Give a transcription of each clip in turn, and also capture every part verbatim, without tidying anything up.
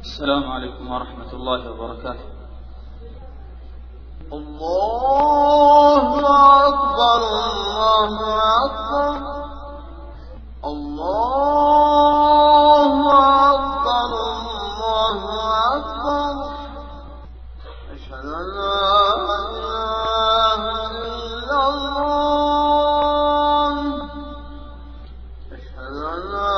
السلام عليكم ورحمة الله وبركاته. الله أكبر الله أكبر الله أكبر الله أكبر أشهد أن لا إله إلا الله أشهد أن لا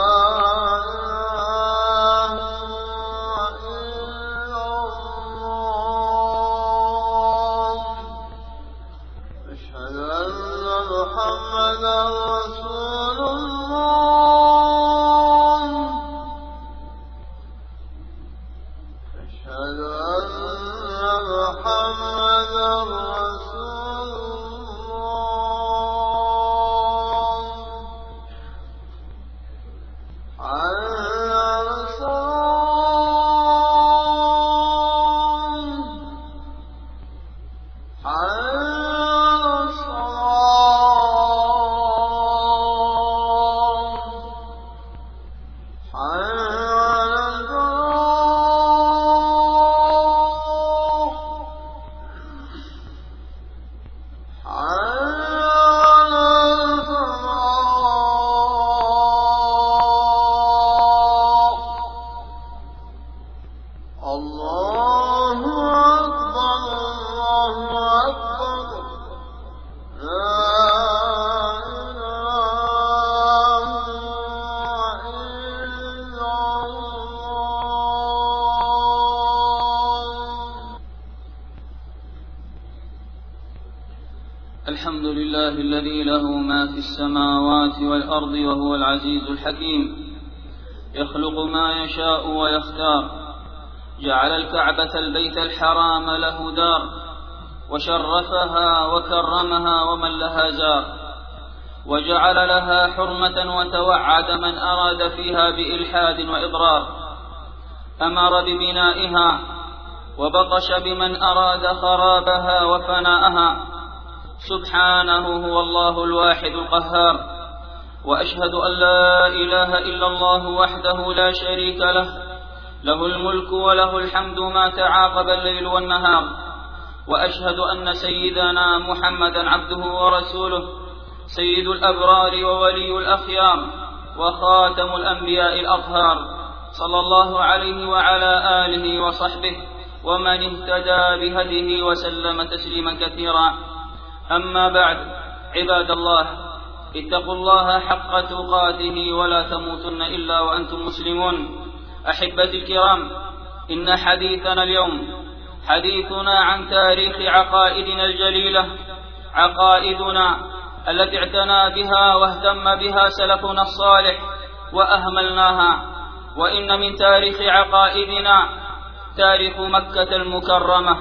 الحمد لله الذي له ما في السماوات والأرض وهو العزيز الحكيم، يخلق ما يشاء ويختار. جعل الكعبة البيت الحرام له دار، وشرفها وكرمها ومن لها زار، وجعل لها حرمة وتوعد من أراد فيها بإلحاد وإضرار. أمر ببنائها وبطش بمن أراد خرابها وفناءها. سبحانه هو الله الواحد القهار، وأشهد أن لا إله إلا الله وحده لا شريك له، له الملك وله الحمد ما تعاقب الليل والنهار. وأشهد أن سيدنا محمدا عبده ورسوله، سيد الأبرار وولي الأخيار، وخاتم الأنبياء الأطهار، صلى الله عليه وعلى آله وصحبه ومن اهتدى بهديه وسلم تسليما كثيرا. أما بعد، عباد الله، اتقوا الله حق تقاته ولا تموتن إلا وأنتم مسلمون. أحبتي الكرام، إن حديثنا اليوم حديثنا عن تاريخ عقائدنا الجليلة، عقائدنا التي اعتنى بها واهتم بها سلفنا الصالح وأهملناها. وإن من تاريخ عقائدنا تاريخ مكة المكرمة،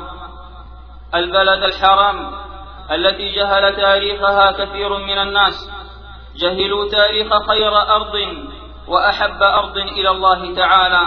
البلد الحرام التي جهل تاريخها كثير من الناس. جهلوا تاريخ خير أرض وأحب أرض إلى الله تعالى،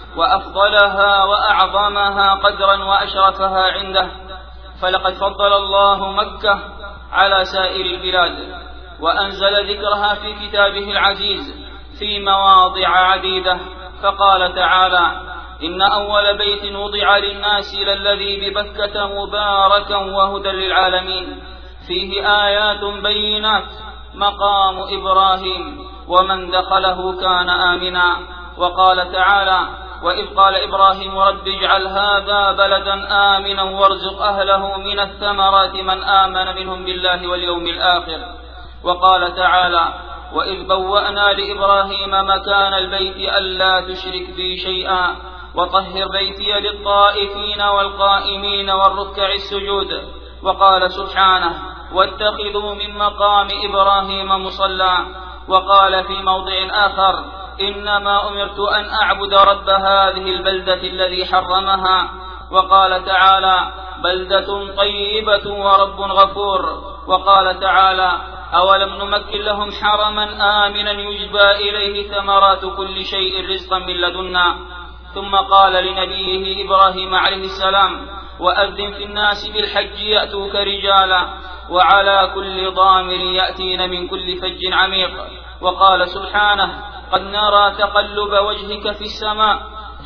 وأفضلها وأعظمها قدرا وأشرفها عنده. فلقد فضل الله مكة على سائر البلاد، وأنزل ذكرها في كتابه العزيز في مواضع عديدة. فقال تعالى: إن أول بيت وضع للناس للذي ببكة مباركا وهدى للعالمين، فيه آيات بينات مقام إبراهيم ومن دخله كان آمنا. وقال تعالى: وإذ قال إبراهيم رب اجعل هذا بلدا آمنا وارزق أهله من الثمرات من آمن منهم بالله واليوم الآخر. وقال تعالى: وإذ بوأنا لإبراهيم مكان البيت ألا تشرك بي شيئا وطهر بيتي للطائفين والقائمين والركع السجود. وقال سبحانه: واتخذوا من مقام إبراهيم مصلى. وقال في موضع آخر: إنما أمرت أن أعبد رب هذه البلدة الذي حرمها. وقال تعالى: بلدة طيبة ورب غفور. وقال تعالى: أولم نمكن لهم حرما آمنا يجبى إليه ثمرات كل شيء رزقا من لدنا. ثم قال لنبيه إبراهيم عليه السلام: وأذن في الناس بالحج يأتوك رجالا وعلى كل ضامر يأتين من كل فج عميق. وقال سبحانه: قد نرى تقلب وجهك في السماء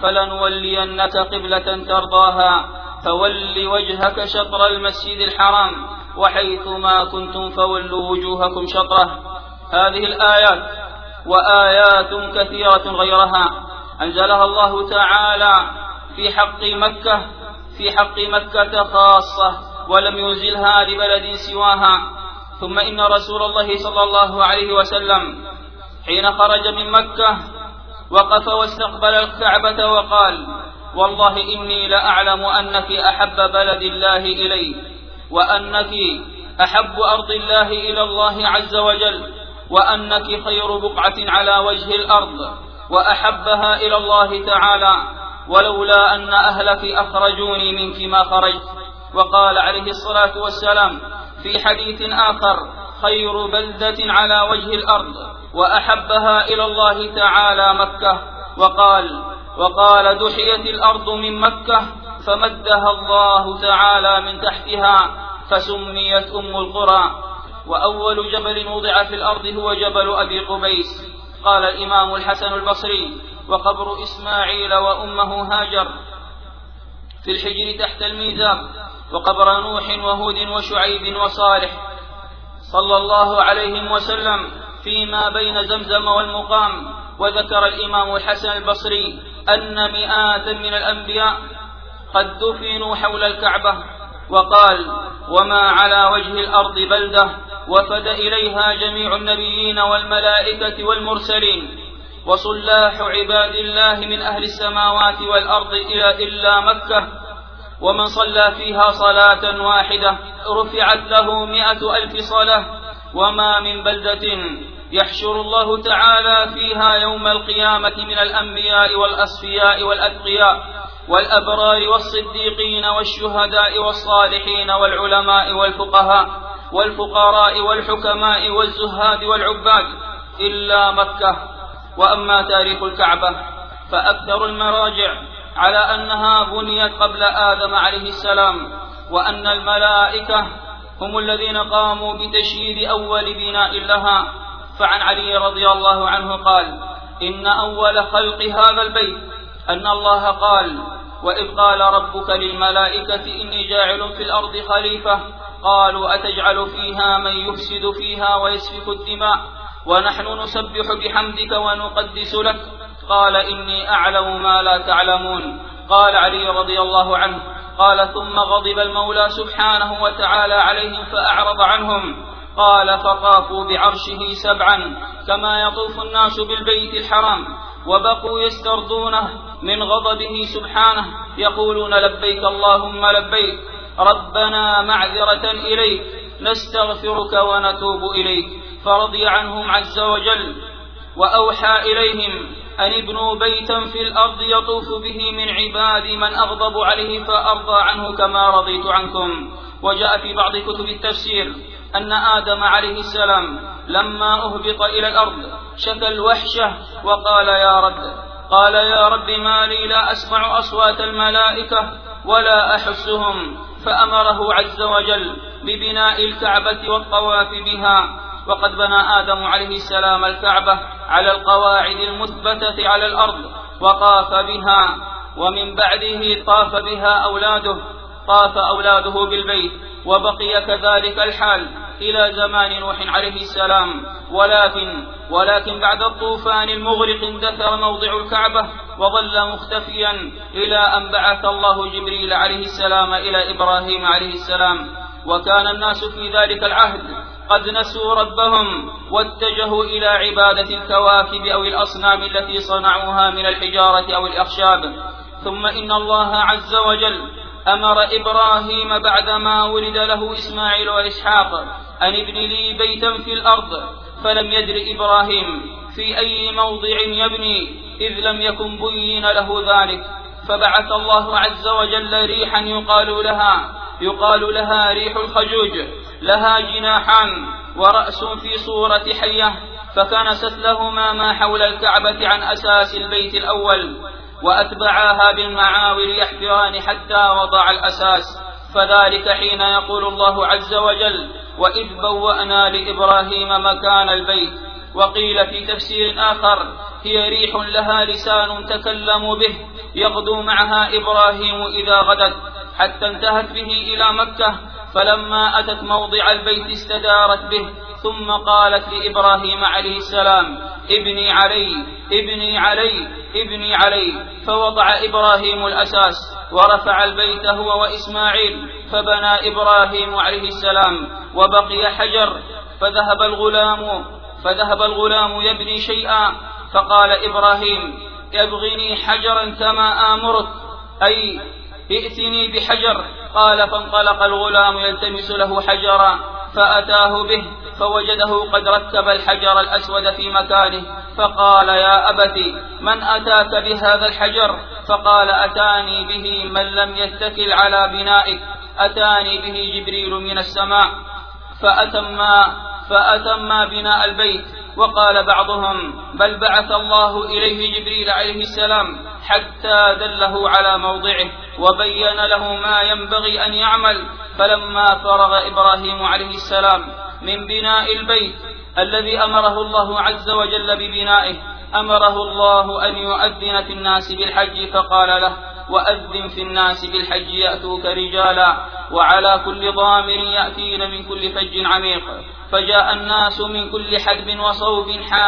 فلنولينك قبلة ترضاها فول وجهك شطر المسجد الحرام وحيثما كنتم فولوا وجوهكم شطره. هذه الآيات وآيات كثيرة غيرها أنزلها الله تعالى في حق مكة في حق مكة خاصة، ولم ينزلها لبلد سواها. ثم إن رسول الله صلى الله عليه وسلم حين خرج من مكة وقف واستقبل الكعبة وقال: والله إني لأعلم أنك أحب بلد الله إلي، وأنك أحب أرض الله إلى الله عز وجل، وأنك خير بقعة على وجه الأرض وأحبها إلى الله تعالى، ولولا أن أهلك أخرجوني منك ما خرجت. وقال عليه الصلاة والسلام في حديث آخر: خير بلدة على وجه الأرض وأحبها إلى الله تعالى مكة. وقال وقال دحيت الأرض من مكة فمدها الله تعالى من تحتها فسميت أم القرى. وأول جبل وضع في الأرض هو جبل أبي قبيس. قال الإمام الحسن البصري: وقبر إسماعيل وأمه هاجر في الحجر تحت الميزاب، وقبر نوح وهود وشعيب وصالح صلى الله عليه وسلم فيما بين زمزم والمقام. وذكر الإمام الحسن البصري أن مئات من الأنبياء قد دفنوا حول الكعبة. وقال: وما على وجه الأرض بلدة وفد إليها جميع النبيين والملائكة والمرسلين وصلاح عباد الله من أهل السماوات والأرض إلا مكة، ومن صلى فيها صلاة واحدة رفعت له مئة ألف صلاة. وما من بلدة يحشر الله تعالى فيها يوم القيامة من الأنبياء والأصفياء والأتقياء والأبرار والصديقين والشهداء والصالحين والعلماء والفقهاء والفقراء والحكماء والزهاد والعباد إلا مكة. وأما تاريخ الكعبة فأكثر المراجع على أنها بنيت قبل آدم عليه السلام، وأن الملائكة هم الذين قاموا بتشييد أول بناء لها. فعن علي رضي الله عنه قال: إن أول خلق هذا البيت أن الله قال: وإذ قال ربك للملائكة إني جاعل في الأرض خليفة قالوا أتجعل فيها من يفسد فيها ويسفك الدماء ونحن نسبح بحمدك ونقدس لك قال إني أعلم ما لا تعلمون. قال علي رضي الله عنه: قال ثم غضب المولى سبحانه وتعالى عليهم فأعرض عنهم. قال: فطافوا بعرشه سبعا كما يطوف الناس بالبيت الحرام، وبقوا يسترضونه من غضبه سبحانه يقولون: لبيك اللهم لبيك ربنا معذرة إليك نستغفرك ونتوب إليك. فرضي عنهم عز وجل وأوحى إليهم أن ابنوا بيتا في الأرض يطوف به من عبادي من أغضب عليه فأرضى عنه كما رضيت عنكم. وجاء في بعض كتب التفسير أن آدم عليه السلام لما أهبط إلى الأرض شكى الوحشة وقال: يا رب قال يا رب ما لي لا أسمع أصوات الملائكة ولا أحسهم، فأمره عز وجل ببناء الكعبة والطواف بها. وقد بنى آدم عليه السلام الكعبة على القواعد المثبتة على الأرض وطاف بها، ومن بعده طاف بها أولاده طاف أولاده بالبيت، وبقي كذلك الحال إلى زمان نوح عليه السلام. ولكن ولكن بعد الطوفان المغرق اندثر موضع الكعبة وظل مختفيا إلى أن بعث الله جبريل عليه السلام إلى إبراهيم عليه السلام. وكان الناس في ذلك العهد قد نسوا ربهم واتجهوا إلى عبادة الكواكب أو الأصنام التي صنعوها من الحجارة أو الأخشاب. ثم إن الله عز وجل أمر إبراهيم بعدما ولد له إسماعيل وإسحاق أن ابن لي بيتا في الأرض، فلم يدر إبراهيم في أي موضع يبني إذ لم يكن بين له ذلك. فبعث الله عز وجل ريحا يقال لها يقال لها ريح الخجوج، لها جناحان ورأس في صورة حية، فكنست لهما ما حول الكعبة عن أساس البيت الأول، وأتبعاها بالمعاول يحفران حتى وضع الأساس. فذلك حين يقول الله عز وجل: وإذ بوأنا لإبراهيم مكان البيت. وقيل في تفسير آخر: هي ريح لها لسان تكلم به يغدو معها إبراهيم إذا غدت، حتى انتهت به إلى مكة، فلما أتت موضع البيت استدارت به، ثم قالت لإبراهيم عليه السلام: ابني علي ابني علي ابني علي، فوضع إبراهيم الأساس ورفع البيت هو وإسماعيل، فبنى إبراهيم عليه السلام وبقي حجر، فذهب الغلام فذهب الغلام يبني شيئا، فقال إبراهيم: ابغني حجرا كما آمرك، أي ائتني بحجر. قال: فانطلق الغلام يلتمس له حجرا، فأتاه به فوجده قد ركب الحجر الأسود في مكانه، فقال: يا أبت، من أتاك بهذا الحجر؟ فقال: أتاني به من لم يتكل على بنائك، أتاني به جبريل من السماء فأتما فأتما بناء البيت. وقال بعضهم: بل بعث الله إليه جبريل عليه السلام حتى دله على موضعه وبين له ما ينبغي أن يعمل. فلما فرغ إبراهيم عليه السلام من بناء البيت الذي أمره الله عز وجل ببنائه، أمره الله أن يؤذن في الناس بالحج، فقال له: وأذن في الناس بالحج يأتوك رجالا وعلى كل ضامر يأتين من كل فج عميق. فجاء الناس من كل حدب وصوب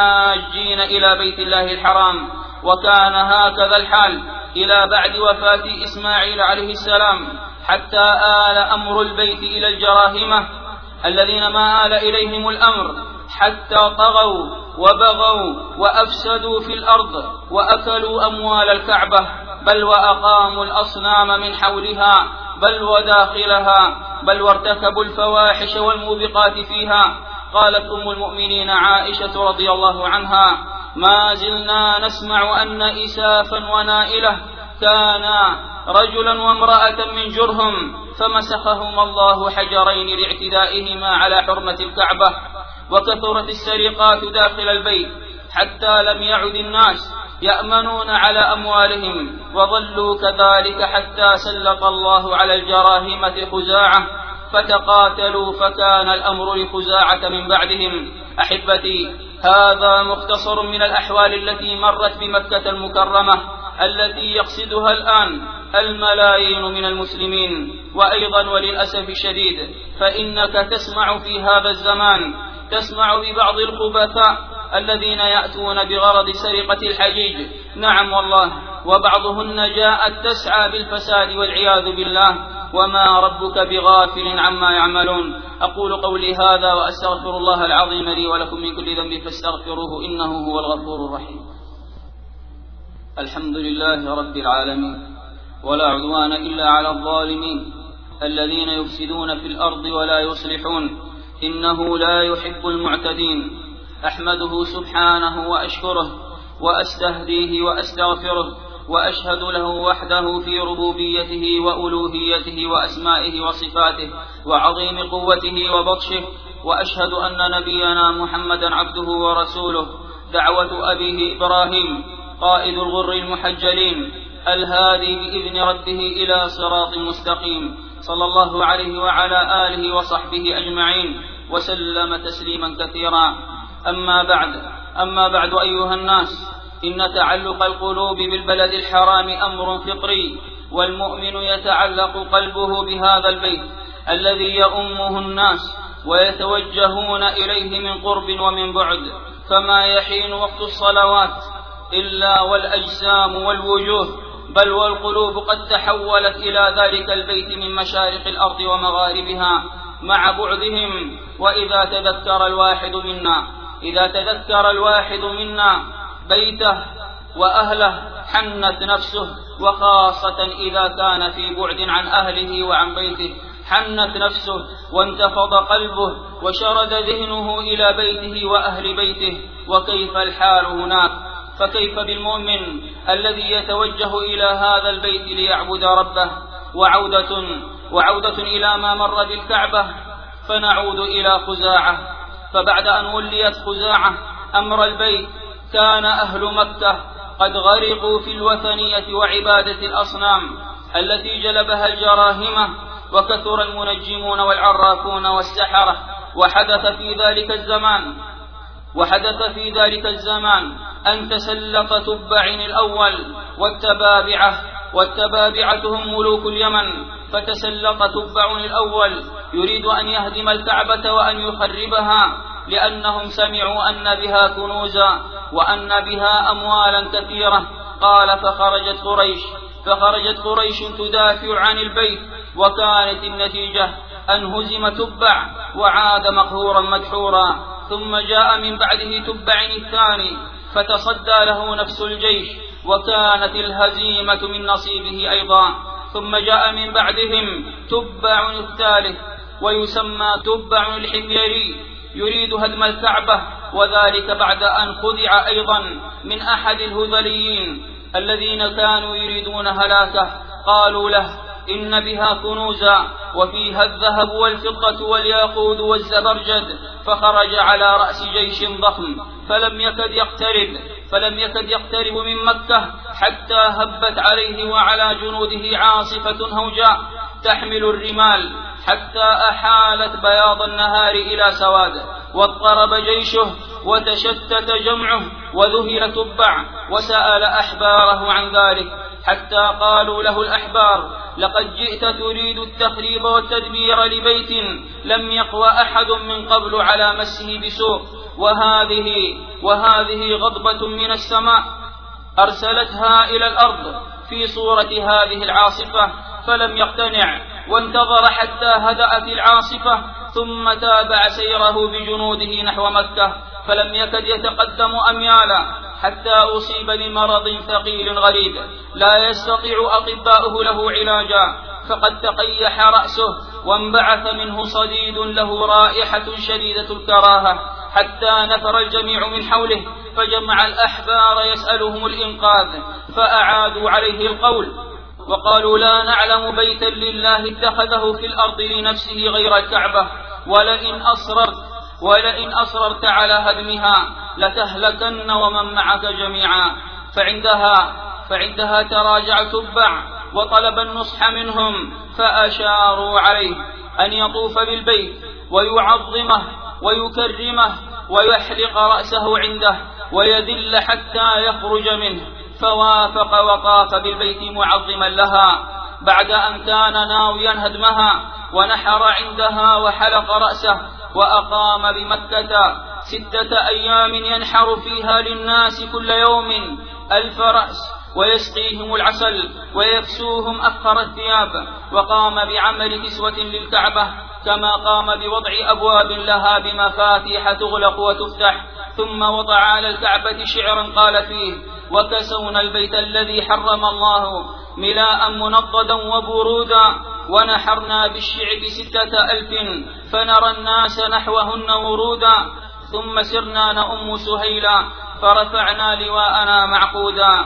حاجين إلى بيت الله الحرام. وكان هكذا الحال إلى بعد وفاة إسماعيل عليه السلام، حتى آل أمر البيت إلى الجراهمة الذين ما آل إليهم الأمر حتى طغوا وبغوا وأفسدوا في الأرض وأكلوا أموال الكعبة، بل وأقاموا الأصنام من حولها بل وداخلها، بل وارتكبوا الفواحش والموبقات فيها. قالت أم المؤمنين عائشة رضي الله عنها: ما زلنا نسمع أن إسافا ونائلة كانا رجلا وامرأة من جرهم، فمسخهما الله حجرين لاعتدائهما على حرمة الكعبة. وكثرت السرقات داخل البيت حتى لم يعد الناس يأمنون على أموالهم، وظلوا كذلك حتى سلط الله على الجراهمة خزاعة فتقاتلوا، فكان الأمر لخزاعة من بعدهم. أحبتي، هذا مختصر من الأحوال التي مرت بمكة المكرمة التي يقصدها الآن الملايين من المسلمين. وأيضا وللأسف الشديد فإنك تسمع في هذا الزمان تسمع ببعض الخبثاء الذين يأتون بغرض سرقة الحجيج، نعم والله، وبعضهن جاءت تسعى بالفساد والعياذ بالله، وما ربك بغافل عما يعملون. أقول قولي هذا وأستغفر الله العظيم لي ولكم من كل ذنب فاستغفروه إنه هو الغفور الرحيم. الحمد لله رب العالمين، ولا عدوان إلا على الظالمين الذين يفسدون في الأرض ولا يصلحون، إنه لا يحب المعتدين. أحمده سبحانه وأشكره وأستهديه وأستغفره، وأشهد له وحده في ربوبيته وألوهيته وأسمائه وصفاته وعظيم قوته وبطشه، وأشهد أن نبينا محمدا عبده ورسوله، دعوة أبيه إبراهيم قائد الغر المحجلين الهادي بإذن ربه إلى صراط مستقيم، صلى الله عليه وعلى آله وصحبه أجمعين وسلم تسليما كثيرا. أما بعد أما بعد أيها الناس، إن تعلق القلوب بالبلد الحرام أمر فطري، والمؤمن يتعلق قلبه بهذا البيت الذي يؤمه الناس ويتوجهون إليه من قرب ومن بعد، فما يحين وقت الصلوات إلا والأجسام والوجوه بل والقلوب قد تحولت إلى ذلك البيت من مشارق الأرض ومغاربها مع بعدهم. وإذا تذكر الواحد منا إذا تذكر الواحد منا بيته وأهله حنت نفسه، وخاصة إذا كان في بعد عن أهله وعن بيته حنت نفسه وانتفض قلبه وشرد ذهنه إلى بيته وأهل بيته. وكيف الحال هناك؟ فكيف بالمؤمن الذي يتوجه إلى هذا البيت ليعبد ربه؟ وعودة, وعودة إلى ما مر بالكعبة، فنعود إلى خزاعة. فبعد أن وليت خزاعة أمر البيت كان أهل مكة قد غرقوا في الوثنية وعبادة الأصنام التي جلبها الجراهمة، وكثر المنجمون والعرافون والسحرة. وحدث في ذلك الزمان وحدث في ذلك الزمان أن تسلط تبع الأول والتبابعة والتبابعة هم ملوك اليمن، فتسلط تبع الأول يريد أن يهدم الكعبة وأن يخربها، لأنهم سمعوا أن بها كنوزا وأن بها أموالا كثيرة. قال فخرجت قريش فخرجت قريش تدافع عن البيت، وكانت النتيجة أن هزم تبع وعاد مقهورا مدحورا. ثم جاء من بعده تبع الثاني فتصدى له نفس الجيش، وكانت الهزيمة من نصيبه أيضا. ثم جاء من بعدهم تبع الثالث ويسمى تبع الحميري يريد هدم الكعبة، وذلك بعد أن خدع أيضا من أحد الهذليين الذين كانوا يريدون هلاكه. قالوا له إن بها كنوزا وفيها الذهب والفضة والياقوت والزبرجد، فخرج على رأس جيش ضخم فلم يكد يقترب فلم يكد يقترب من مكة حتى هبت عليه وعلى جنوده عاصفة هوجاء تحمل الرمال، حتى أحالت بياض النهار إلى سواد، واضطرب جيشه وتشتت جمعه، وذهل تبع وسأل أحباره عن ذلك، حتى قالوا له الأحبار لقد جئت تريد التخريب والتدمير لبيت لم يقوى أحد من قبل على مسه بسوء، وهذه وهذه غضبة من السماء أرسلتها إلى الأرض في صورة هذه العاصفة، فلم يقتنع وانتظر حتى هدأت العاصفة، ثم تابع سيره بجنوده نحو مكة، فلم يكد يتقدم أميالا حتى أصيب بمرض ثقيل غريب لا يستطيع أطباؤه له علاجا، فقد تقيح رأسه وانبعث منه صديد له رائحة شديدة الكراهة، حتى نفر الجميع من حوله، فجمع الأحبار يسألهم الإنقاذ، فأعادوا عليه القول وقالوا لا نعلم بيتا لله اتخذه في الأرض لنفسه غير الكعبة، ولئن أصررت ولئن أصررت على هدمها لتهلكن ومن معك جميعا. فعندها فعندها تراجع تبع وطلب النصح منهم، فأشاروا عليه أن يطوف بالبيت ويعظمه ويكرمه ويحلق رأسه عنده ويذل حتى يخرج منه، فوافق وطاف بالبيت معظما لها، بعد أن كان ناويا هدمها، ونحر عندها وحلق رأسه، وأقام بمكة ستة أيام ينحر فيها للناس كل يوم ألف رأس، ويسقيهم العسل ويكسوهم أفخر الثياب، وقام بعمل كسوة للكعبة، كما قام بوضع أبواب لها بمفاتيح تغلق وتفتح، ثم وضع على الكعبة شعرا قال فيه وكسونا البيت الذي حرم الله ملاء منضدا وبرودا، ونحرنا بالشعب ستة ألف فنرى الناس نحوهن ورودا، ثم سرنا نؤم سهيلا فرفعنا لواءنا معقودا.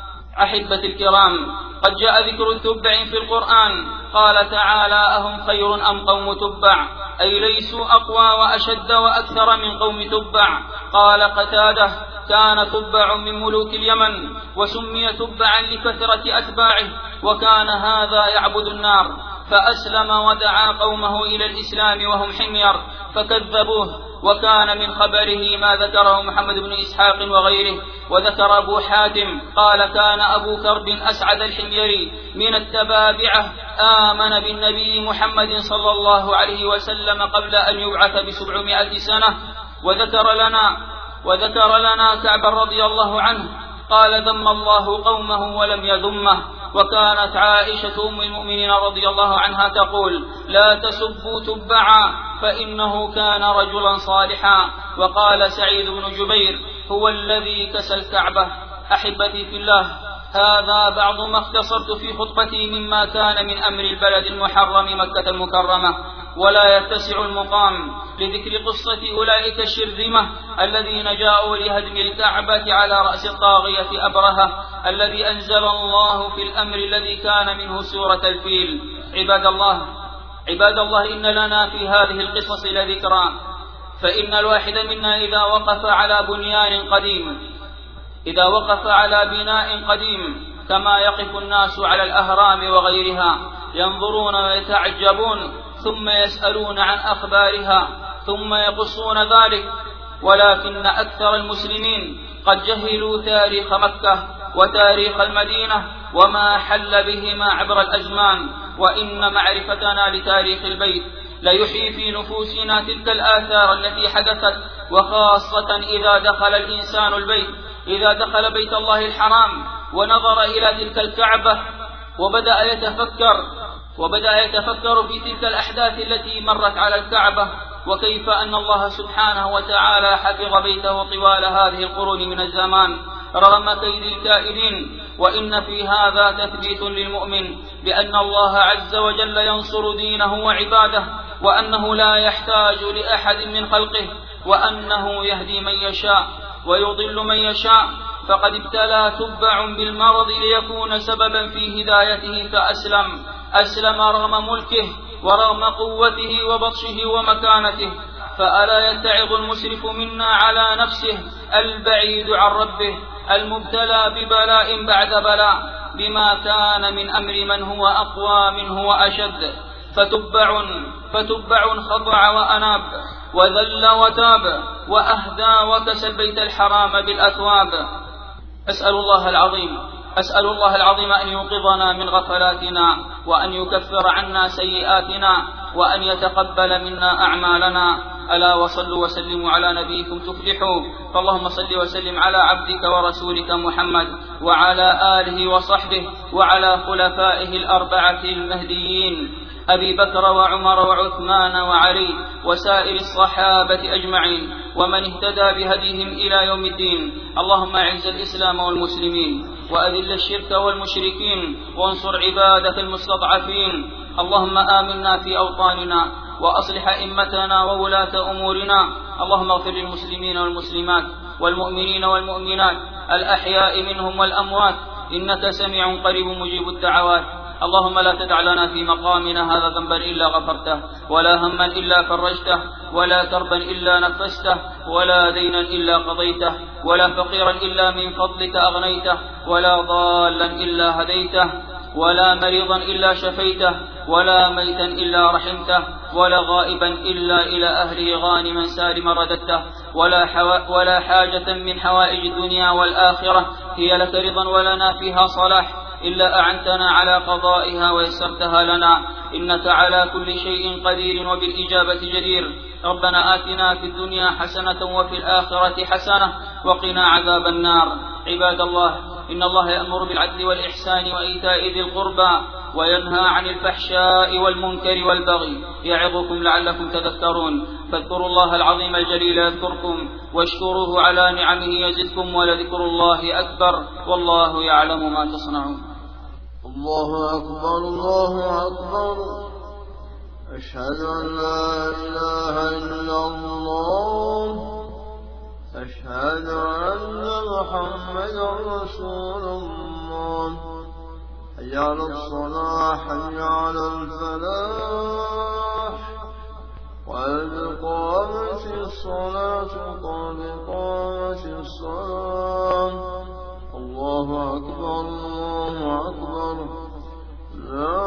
أحبة الكرام، قد جاء ذكر التبع في القرآن، قال تعالى أهم خير أم قوم تبع، أي ليسوا أقوى وأشد وأكثر من قوم تبع. قال قتادة كان تبع من ملوك اليمن وسمي تبعا لكثرة أتباعه، وكان هذا يعبد النار، فأسلم ودعا قومه إلى الإسلام وهم حمير فكذبوه، وكان من خبره ما ذكره محمد بن إسحاق وغيره. وذكر أبو حاتم قال كان أبو كرب أسعد الحميري من التبابعة آمن بالنبي محمد صلى الله عليه وسلم قبل أن يبعث بسبعمائة سنة. وذكر لنا وذكر لنا كعب رضي الله عنه قال ذم الله قومه ولم يذمه. وكانت عائشة أم المؤمنين رضي الله عنها تقول لا تسبوا تبعا فإنه كان رجلا صالحا. وقال سعيد بن جبير هو الذي كسى الكعبة. أحبتي في الله، هذا بعض ما اختصرت في خطبتي مما كان من أمر البلد المحرم مكة المكرمة، ولا يتسع المقام لذكر قصة أولئك الشرذمة الذين جاءوا لهدم الكعبة على رأس الطاغية أبرهة الذي أنزل الله في الأمر الذي كان منه سورة الفيل. عباد الله عباد الله إن لنا في هذه القصص لذكرى، فإن الواحد منا إذا وقف على بنيان قديم إذا وقف على بناء قديم كما يقف الناس على الأهرام وغيرها ينظرون ويتعجبون، ثم يسألون عن أخبارها ثم يقصون ذلك، ولكن أكثر المسلمين قد جهلوا تاريخ مكة وتاريخ المدينة وما حل بهما عبر الأزمان، وإن معرفتنا لتاريخ البيت ليحيي في نفوسنا تلك الآثار التي حدثت، وخاصة إذا دخل الإنسان البيت، إذا دخل بيت الله الحرام ونظر إلى تلك الكعبة وبدأ يتفكر وبدأ يتفكر في تلك الأحداث التي مرت على الكعبة، وكيف أن الله سبحانه وتعالى حفظ بيته طوال هذه القرون من الزمان رغم كيد الكائدين. وإن في هذا تثبيت للمؤمن بأن الله عز وجل ينصر دينه وعباده، وأنه لا يحتاج لأحد من خلقه، وأنه يهدي من يشاء ويضل من يشاء. فقد ابتلى تبع بالمرض ليكون سببا في هدايته فأسلم أسلم رغم ملكه ورغم قوته وبطشه ومكانته. فألا يتعظ المسرف منا على نفسه البعيد عن ربه المبتلى ببلاء بعد بلاء بما كان من أمر من هو أقوى منه وأشد، فتبع فتبع خضع وأناب وذل وتاب وأهدى وكسى البيت الحرام بالأثواب. أسأل الله العظيم أسأل الله العظيم أن ينقذنا من غفلاتنا، وأن يكفر عنا سيئاتنا، وأن يتقبل منا أعمالنا. ألا وصلوا وسلموا على نبيكم تفلحوا. فاللهم صل وسلم على عبدك ورسولك محمد وعلى آله وصحبه وعلى خلفائه الأربعة المهديين أبي بكر وعمر وعثمان وعلي وسائر الصحابة أجمعين ومن اهتدى بهديهم إلى يوم الدين. اللهم أعز الإسلام والمسلمين وأذل الشرك والمشركين وانصر عبادك المستضعفين. اللهم آمنا في أوطاننا وأصلح أئمتنا وولاة أمورنا. اللهم اغفر للمسلمين والمسلمات والمؤمنين والمؤمنات الأحياء منهم والأموات، إنك سميع قريب مجيب الدعوات. اللهم لا تدع لنا في مقامنا هذا ذنبا إلا غفرته، ولا هما إلا فرجته، ولا كربا إلا نفسته، ولا دينا إلا قضيته، ولا فقيرا إلا من فضلك أغنيته، ولا ضالا إلا هديته، ولا مريضا إلا شفيته، ولا ميتا إلا رحمته، ولا غائبا إلا إلى أهله غانما سالما رددته، ولا, حوا... ولا حاجة من حوائج الدنيا والآخرة هي لك رضا ولنا فيها صلاح إلا أعنتنا على قضائها ويسرتها لنا، إنك على كل شيء قدير وبالإجابة جدير. ربنا آتنا في الدنيا حسنة وفي الآخرة حسنة وقنا عذاب النار. عباد الله، إن الله يأمر بالعدل والإحسان وإيتاء ذي القربى وينهى عن الفحشاء والمنكر والبغي، يعظكم لعلكم تذكرون. فاذكروا الله العظيم الجليل يذكركم، واشكروه على نعمه يزدكم، ولذكر الله أكبر، والله يعلم ما تصنعون. الله أكبر الله أكبر، أشهد أن لا إله إلا الله، أشهد أن محمدا رسول الله. حي على الصلاة حي على الفلاح، وقد قامت الصلاة قد قامت الصلاة. الله أكبر الله أكبر، لا